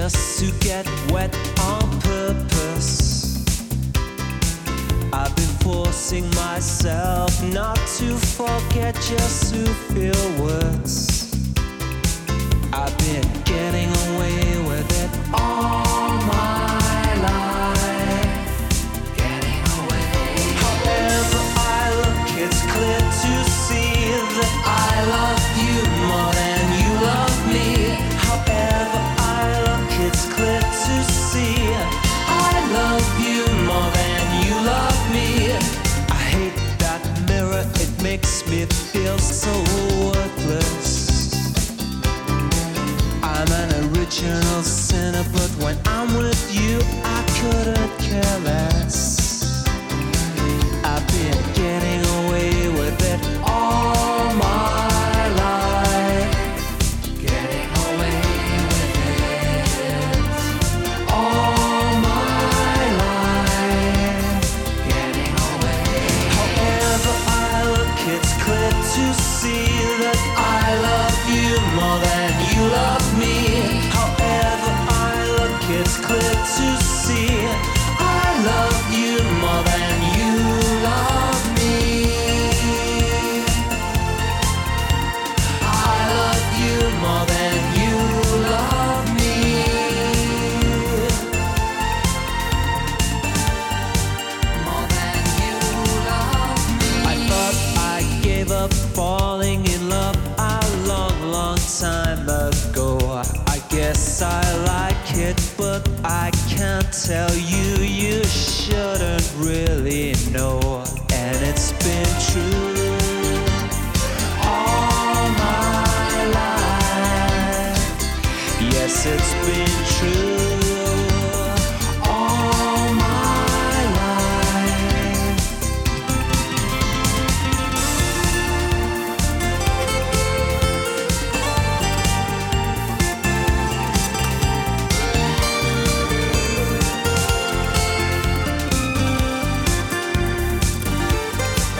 just to get wet on purpose. I've been forcing myself not to forget, just to feel words. I've been getting away with it all my life. Getting away. However I look, it's clear to see that I love you more than you love me. However I look, it's clear to see I love you more than you love me. I hate that mirror, it makes me feel so worthless. I'm an original sinner, but when I'm with you, I couldn't care less. I've been getting away with it all my life. Getting away with it all my life. Getting away. However I look, it's clear to see that I love you more than you love me. However I look, it's clear to see I love you more than you love me. I love you more than you love me. More than you love me. I thought I gave up falling in love a long, long time ago. I guess I like it, but I can't tell you. You shouldn't really know. And it's been true all my life. Yes, it's been true.